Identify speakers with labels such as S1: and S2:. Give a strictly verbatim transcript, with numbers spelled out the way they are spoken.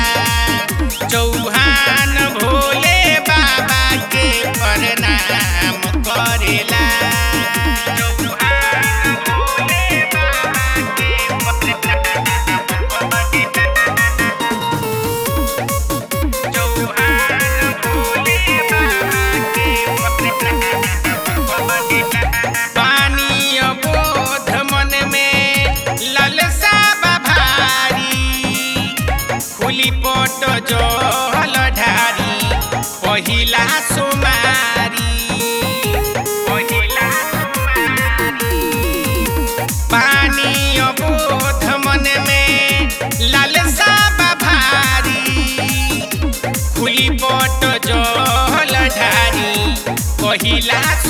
S1: चौहान भोले बाबा के प्रणाम करेला। चौहान भोले बाबा के चौहान भोले बाबा के पानी अबोध मन में ललसा भारी खुली पट जल ढारी पहिला सोमारी पहिला सोमारी पानी अबोध मन में ललसा भारी खुली पट जल ढारी पहिला